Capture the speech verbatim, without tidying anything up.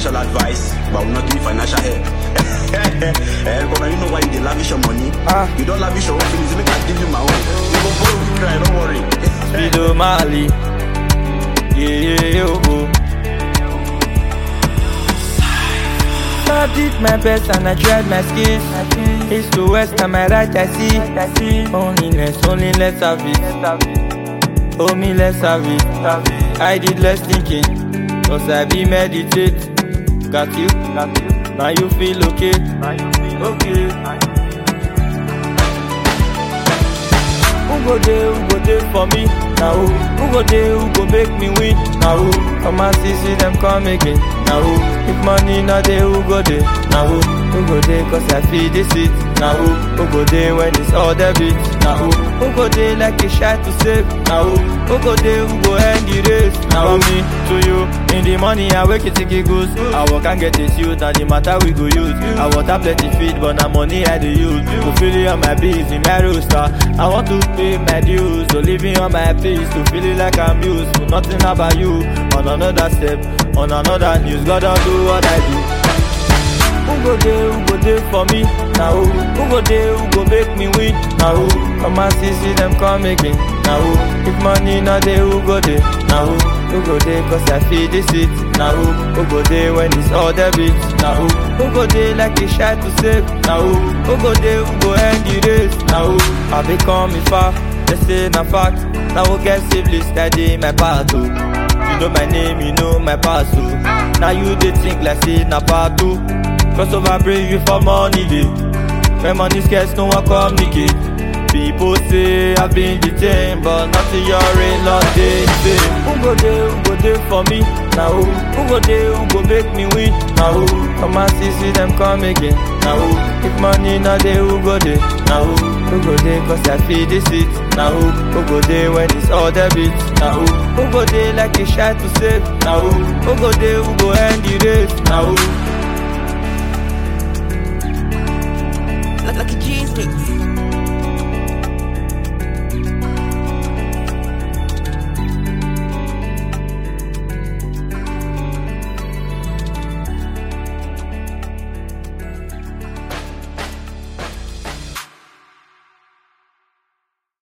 financial advice, but I will not give you financial help. Eh, but you know why you lavish your money? Ah. You don't lavish your own feelings, you make I give you my own. You go borrow, you cry, don't worry. Speedo Mali. Yeah, yeah, yo, oh. I did my best and I tried my skills. East to west and my right I see. Only less, only less of it. Oh, me less of it. I did less thinking, cause I be meditate. Got you, now you feel okay. Okay. Who go there, who go there for me? Now who? Who go there, who go make me win? Now who? Come and see, see them come again. Now who? If money not there, who go there? Now who? Who go there cause I feed the seat? Now who? Who go there when it's all debit? Now who? Who go there like a shy to save? Now who? Who go there, who go end the race? Now me to you. In the money I wake it take goose. I work and get this youth and the matter we go use. I want to plenty feed but now money I do use. To feel it on my biz in my rooster. I want to pay my dues. So living on my face to feel it like I'm used to nothing about you. On another step, on another news, gotta do what I do. Who go there, who go there for me? Now who? Who go there, who go make me win? Now who? Come and see, see them come again. Now who? If money not there, who go there? Now who? Who go there cause I feed the seat? Now who? Who go there when it's all debit? Now who? Who go there like a shy to save? Now who? Who go there, who go end the race? Now who? I become me far, they say na fact. Now who get siblings steady my path too. You know my name, you know my pass too. Now you they think like say na part two. Cross over bridge before money day. When money scarce, no one communicate. People say I've been detained, but nothing you're in not they say. Who go there, who go there for me? Now who? Who go there, who go make me win? Now who? Come and see, see them come again. Now who? If money not there, who go there? Now who? Who go there cause I feed the seat? Now who? Who go there when it's all debit? Now who? Who go there like a shy to save? Now who? Who go there, who go end the race? Now who?